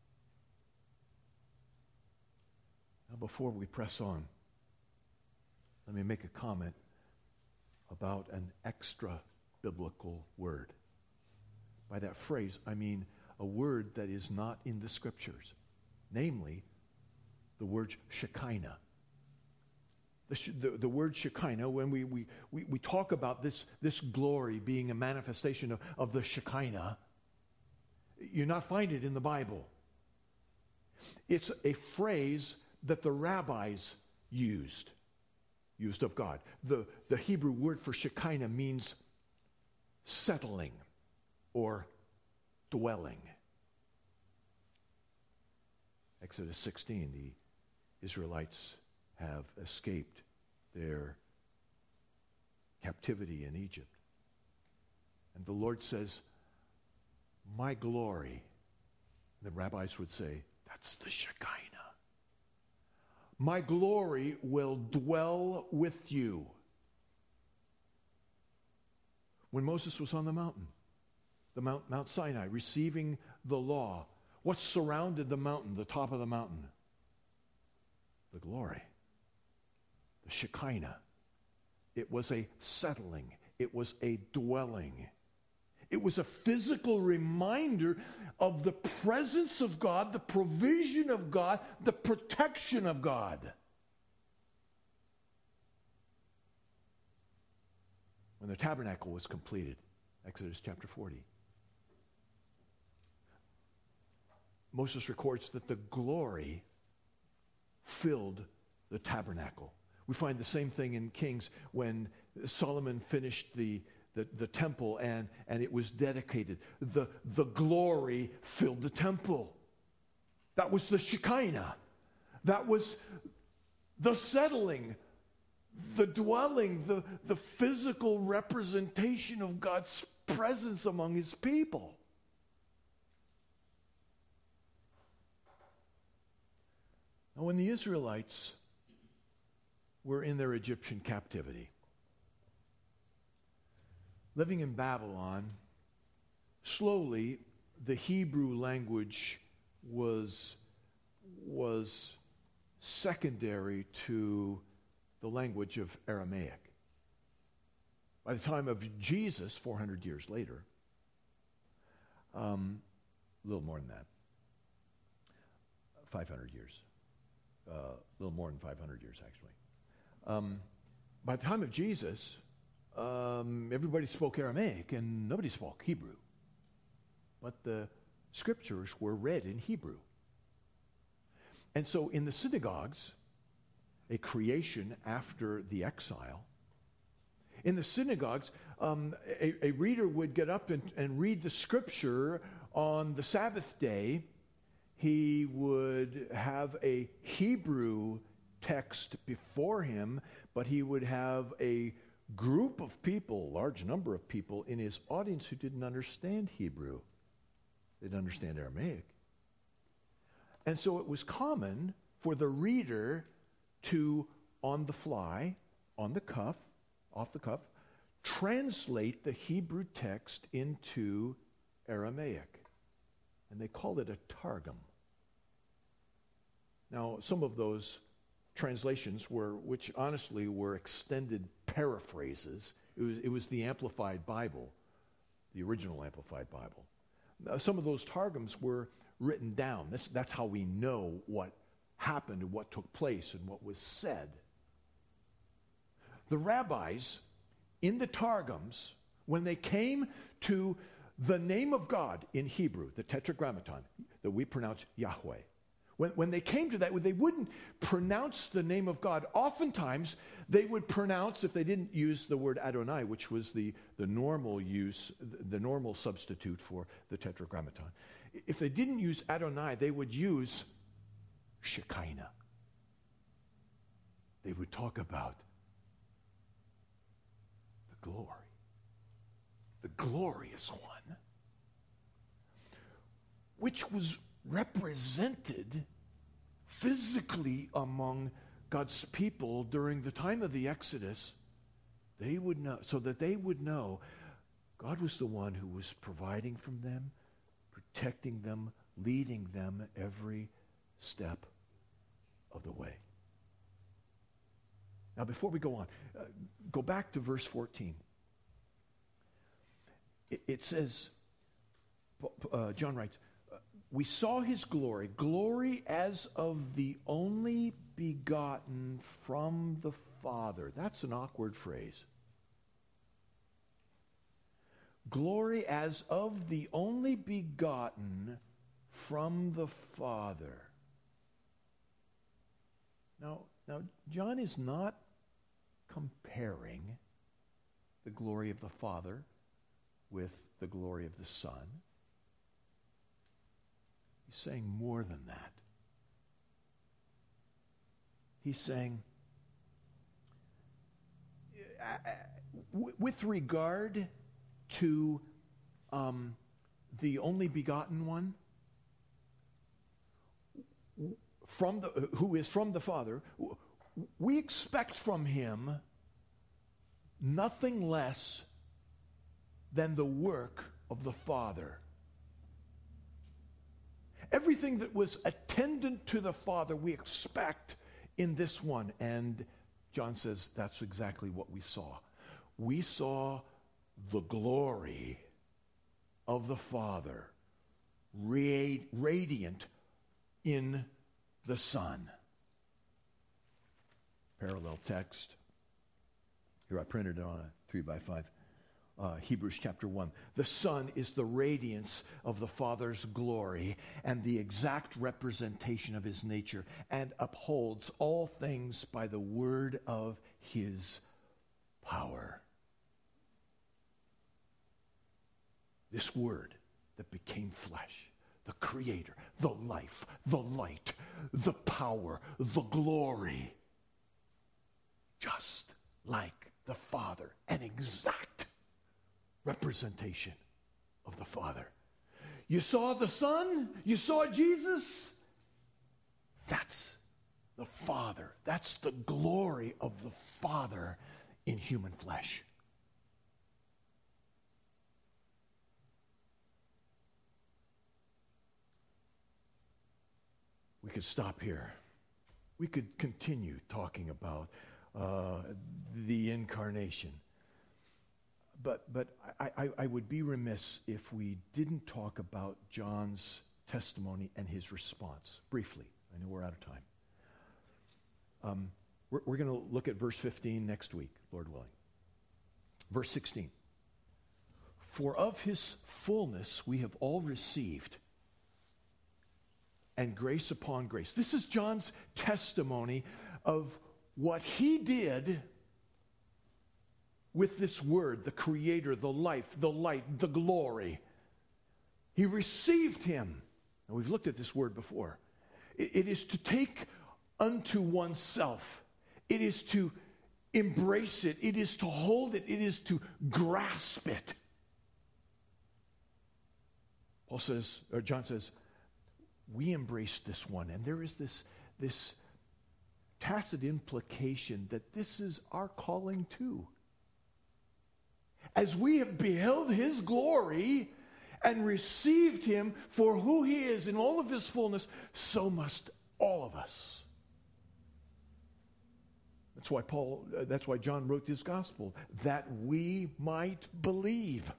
Now, before we press on, let me make a comment about an extra biblical word. By that phrase, I mean a word that is not in the scriptures, namely the word Shekinah. The, the, the word Shekinah, when we, we, we, we talk about this, this glory being a manifestation of, of the Shekinah, you not find it in the Bible. It's a phrase that the rabbis used, used of God. The, the Hebrew word for Shekinah means settling or dwelling. Exodus sixteen, the Israelites have escaped their captivity in Egypt. And the Lord says, my glory, the rabbis would say, that's the Shekinah. My glory will dwell with you. When Moses was on the mountain, the Mount, Mount Sinai, receiving the law, what surrounded the mountain, the top of the mountain? The glory. Shekinah. It was a settling. It was a dwelling. It was a physical reminder of the presence of God, the provision of God, the protection of God. When the tabernacle was completed, Exodus chapter forty, Moses records that the glory filled the tabernacle. We find the same thing in Kings when Solomon finished the, the, the temple and, and it was dedicated. The, the glory filled the temple. That was the Shekinah. That was the settling, the dwelling, the, the physical representation of God's presence among his people. Now, when the Israelites were in their Egyptian captivity, living in Babylon, slowly the Hebrew language was, was secondary to the language of Aramaic. By the time of Jesus, four hundred years later, um, a little more than that, five hundred years, uh, a little more than five hundred years actually. Um, by the time of Jesus, um, everybody spoke Aramaic and nobody spoke Hebrew. But the scriptures were read in Hebrew. And so in the synagogues, a creation after the exile, in the synagogues, um, a, a reader would get up and, and read the scripture on the Sabbath day. He would have a Hebrew text before him, but he would have a group of people, large number of people in his audience who didn't understand Hebrew. They didn't understand Aramaic. And so it was common for the reader to, on the fly, on the cuff, off the cuff, translate the Hebrew text into Aramaic. And they called it a targum. Now, some of those translations were, which honestly were extended paraphrases. It was, it was the Amplified Bible, the original Amplified Bible. Uh, some of those targums were written down. That's, that's how we know what happened and what took place and what was said. The rabbis in the targums, when they came to the name of God in Hebrew, the Tetragrammaton, that we pronounce Yahweh, When, when they came to that, they wouldn't pronounce the name of God. Oftentimes, they would pronounce, if they didn't use the word Adonai, which was the, the normal use, the normal substitute for the Tetragrammaton. If they didn't use Adonai, they would use Shekinah. They would talk about the glory, the glorious one, which was represented physically among God's people during the time of the Exodus. They would know, so that they would know God was the one who was providing from them, protecting them, leading them every step of the way. Now, before we go on, uh, go back to verse fourteen. It, it says, uh, John writes, we saw his glory, glory as of the only begotten from the Father. That's an awkward phrase. Glory as of the only begotten from the Father. Now, now John is not comparing the glory of the Father with the glory of the Son. He's saying more than that. He's saying, uh, w- with regard to um, the only begotten one, from the, who is from the Father, we expect from him nothing less than the work of the Father. Everything that was attendant to the Father we expect in this one. And John says that's exactly what we saw. We saw the glory of the Father radi- radiant in the Son. Parallel text. Here I printed it on a three by five. Uh, Hebrews chapter one. The Son is the radiance of the Father's glory and the exact representation of his nature, and upholds all things by the word of his power. This word that became flesh, the Creator, the life, the light, the power, the glory, just like the Father, an exact representation of the Father. You saw the Son? You saw Jesus? That's the Father. That's the glory of the Father in human flesh. We could stop here. We could continue talking about uh, the incarnation. But but I, I, I would be remiss if we didn't talk about John's testimony and his response briefly. I know we're out of time. Um, we're we're going to look at verse fifteen next week, Lord willing. Verse sixteen. For of his fullness we have all received, and grace upon grace. This is John's testimony of what he did with this word, the Creator, the life, the light, the glory. He received him. And we've looked at this word before. It, it is to take unto oneself. It is to embrace it. It is to hold it. It is to grasp it. Paul says, or John says, we embrace this one. And there is this, this tacit implication that this is our calling too. As we have beheld his glory and received him for who he is in all of his fullness, so must all of us. That's why Paul, uh, that's why John wrote this gospel, that we might believe.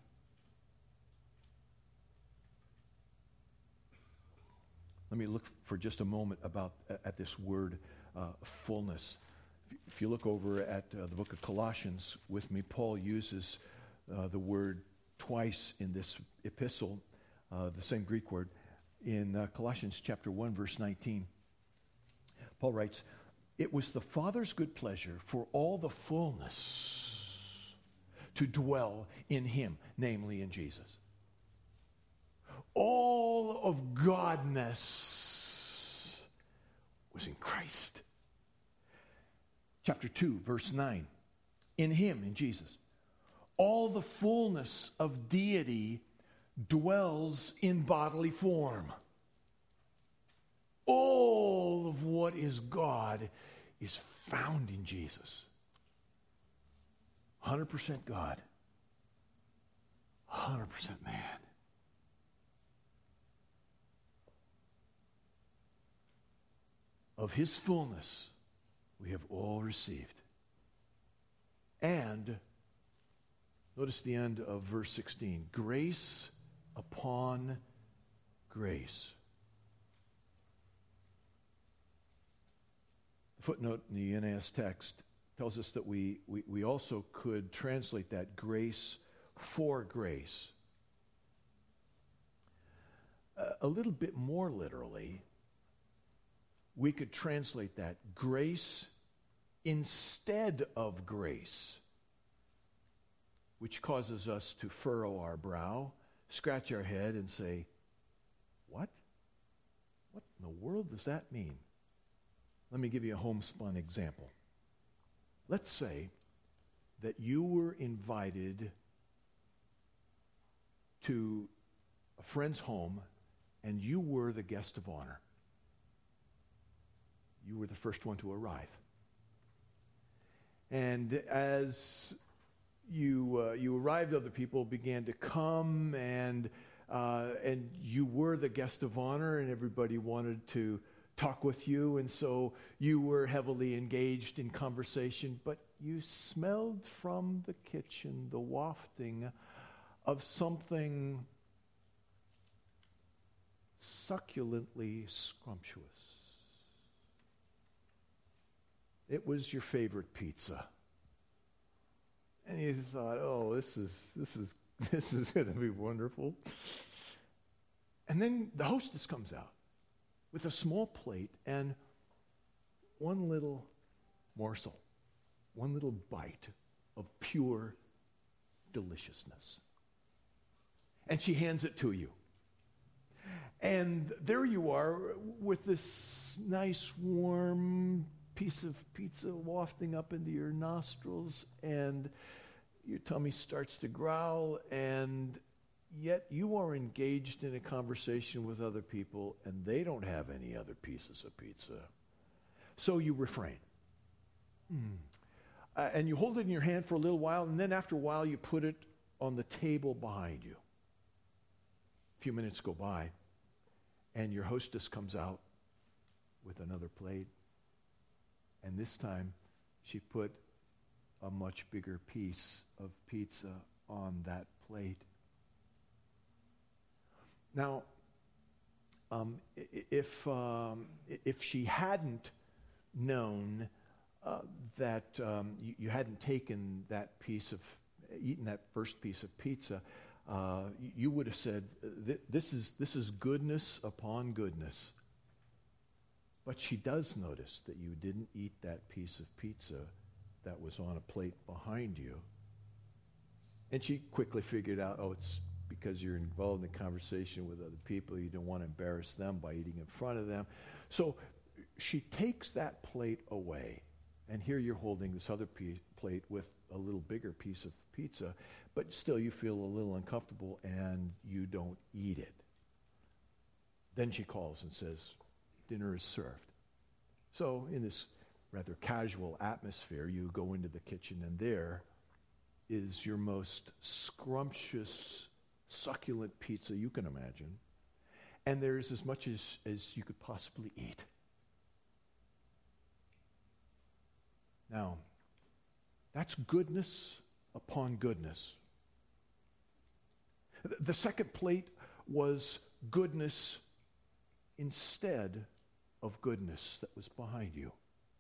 Let me look for just a moment about uh, at this word uh, fullness. If you look over at uh, the book of Colossians with me, Paul uses uh, the word twice in this epistle, uh, the same Greek word. In uh, Colossians chapter one, verse nineteen, Paul writes, it was the Father's good pleasure for all the fullness to dwell in him, namely in Jesus. All of Godness was in Christ. Chapter two, verse nine. In him, in Jesus, all the fullness of deity dwells in bodily form. All of what is God is found in Jesus. one hundred percent God. one hundred percent man. Of his fullness we have all received. And, notice the end of verse sixteen, grace upon grace. The footnote in the N A S text tells us that we, we, we also could translate that grace for grace. Uh, a little bit more literally, we could translate that grace instead of grace, which causes us to furrow our brow, scratch our head, and say, what? What in the world does that mean? Let me give you a homespun example. Let's say that you were invited to a friend's home and you were the guest of honor. You were the first one to arrive. And as you uh, you arrived, other people began to come, and uh, and you were the guest of honor, and everybody wanted to talk with you, and so you were heavily engaged in conversation, but you smelled from the kitchen the wafting of something succulently scrumptious. It was your favorite pizza. And you thought, oh, this is this is this is going to be wonderful. And then the hostess comes out with a small plate and one little morsel, one little bite of pure deliciousness. And she hands it to you. And there you are with this nice warm piece of pizza wafting up into your nostrils, and your tummy starts to growl, and yet you are engaged in a conversation with other people, and they don't have any other pieces of pizza. So you refrain. Hmm. Uh, and you hold it in your hand for a little while, and then after a while you put it on the table behind you. A few minutes go by, and your hostess comes out with another plate. And this time, she put a much bigger piece of pizza on that plate. Now, um, if um, if she hadn't known uh, that um, you, you hadn't taken that piece of, eaten that first piece of pizza, uh, you would have said, "This is this is goodness upon goodness." But she does notice that you didn't eat that piece of pizza that was on a plate behind you. And she quickly figured out, oh, it's because you're involved in a conversation with other people. You don't want to embarrass them by eating in front of them. So she takes that plate away. And here you're holding this other piece, plate with a little bigger piece of pizza. But still you feel a little uncomfortable and you don't eat it. Then she calls and says, dinner is served. So in this rather casual atmosphere, you go into the kitchen, and there is your most scrumptious, succulent pizza you can imagine. And there's as much as, as you could possibly eat. Now, that's goodness upon goodness. The second plate was goodness instead of goodness that was behind you.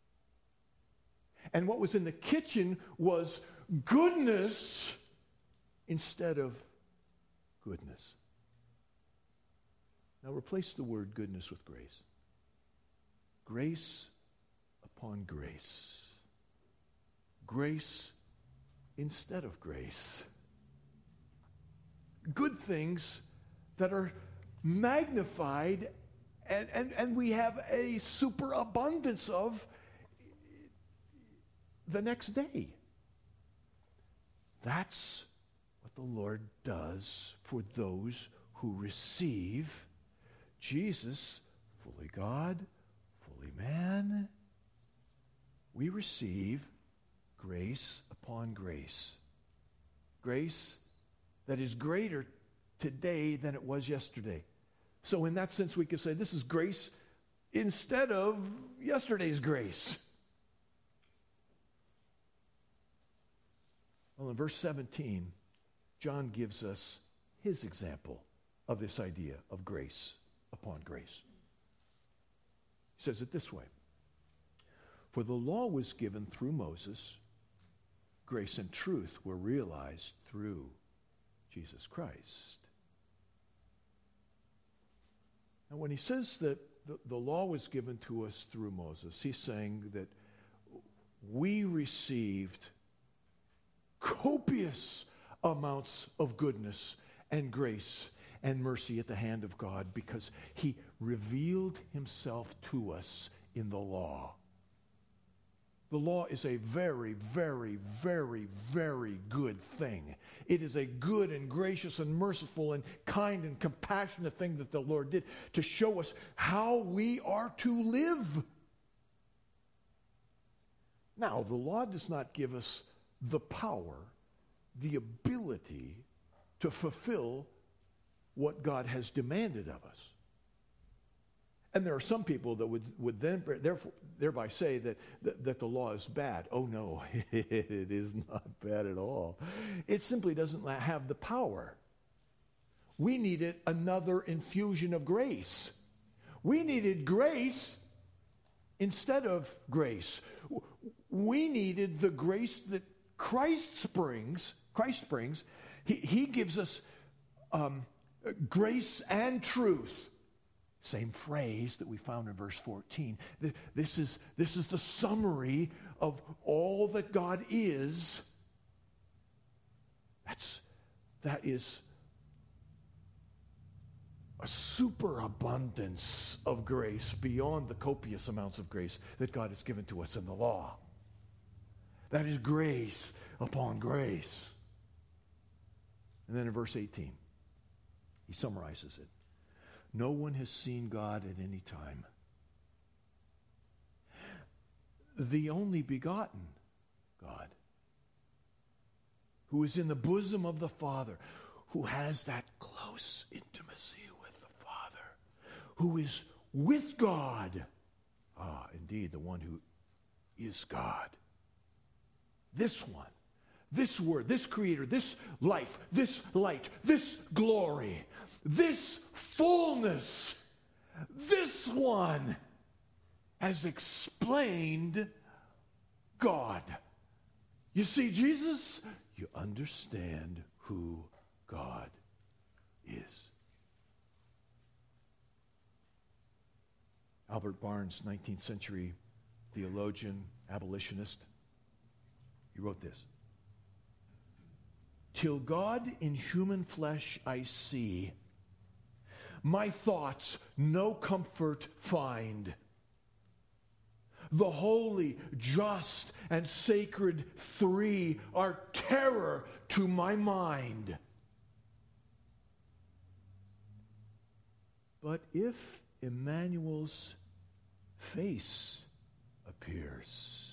And what was in the kitchen was goodness instead of goodness. Now replace the word goodness with grace. Grace upon grace. Grace instead of grace. Good things that are magnified And, and, and we have a superabundance of the next day. That's what the Lord does for those who receive Jesus, fully God, fully man. We receive grace upon grace. Grace that is greater today than it was yesterday. So in that sense, we could say this is grace instead of yesterday's grace. Well, in verse seventeen, John gives us his example of this idea of grace upon grace. He says it this way. For the law was given through Moses, grace and truth were realized through Jesus Christ. Now, when he says that the, the law was given to us through Moses, he's saying that we received copious amounts of goodness and grace and mercy at the hand of God because he revealed himself to us in the law. The law is a very, very, very, very good thing. It is a good and gracious and merciful and kind and compassionate thing that the Lord did to show us how we are to live. Now, the law does not give us the power, the ability to fulfill what God has demanded of us. And there are some people that would, would then therefore, thereby say that, that, that the law is bad. Oh, no, it is not bad at all. It simply doesn't have the power. We needed another infusion of grace. We needed grace instead of grace. We needed the grace that Christ brings. Christ brings. He, he gives us um, grace and truth. Same phrase that we found in verse fourteen. This is, this is the summary of all that God is. That's, that is a superabundance of grace beyond the copious amounts of grace that God has given to us in the law. That is grace upon grace. And then in verse eighteen, he summarizes it. No one has seen God at any time. The only begotten God, who is in the bosom of the Father, who has that close intimacy with the Father, who is with God. Ah, indeed, the one who is God. This one, this Word, this Creator, this life, this light, this glory, this fullness, this one has explained God. You see Jesus, you understand who God is. Albert Barnes, nineteenth century theologian, abolitionist, he wrote this. Till God in human flesh I see, my thoughts no comfort find. The holy, just, and sacred three are terror to my mind. But if Emmanuel's face appears,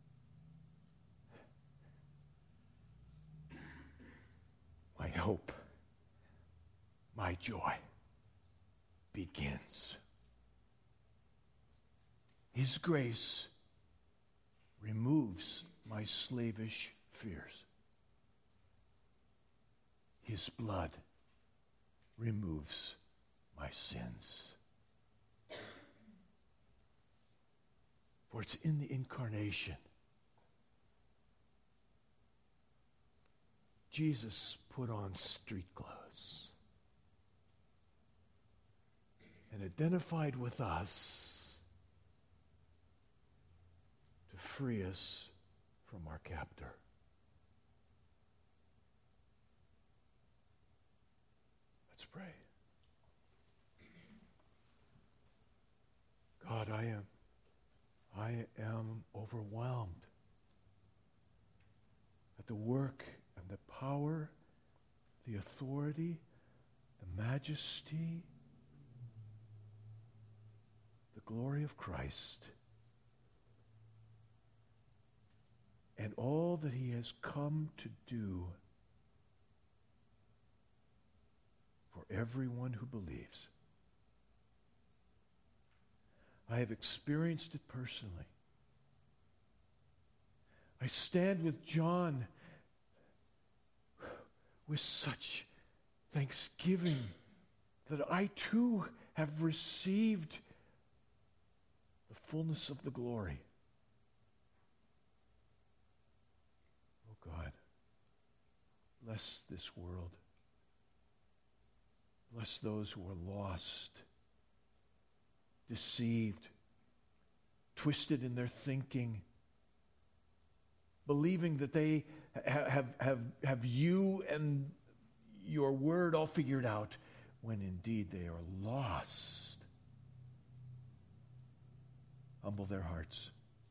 my hope, my joy begins. His grace removes my slavish fears. His blood removes my sins. For it's in the incarnation. Jesus put on street clothes and identified with us to free us from our captor. Let's pray. God, I am, I am overwhelmed at the work and the power, the authority, the majesty, the glory of Christ, and all that he has come to do for everyone who believes. I have experienced it personally. I stand with John with such thanksgiving that I too have received the fullness of the glory. Oh God, bless this world. Bless those who are lost, deceived, twisted in their thinking, believing that they ha- have, have, have you and your word all figured out, when indeed they are lost. Humble their hearts.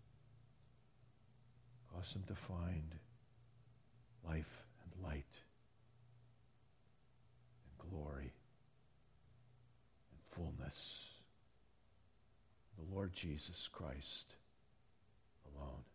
Cause them to find life and light and glory and fullness. The Lord Jesus Christ alone.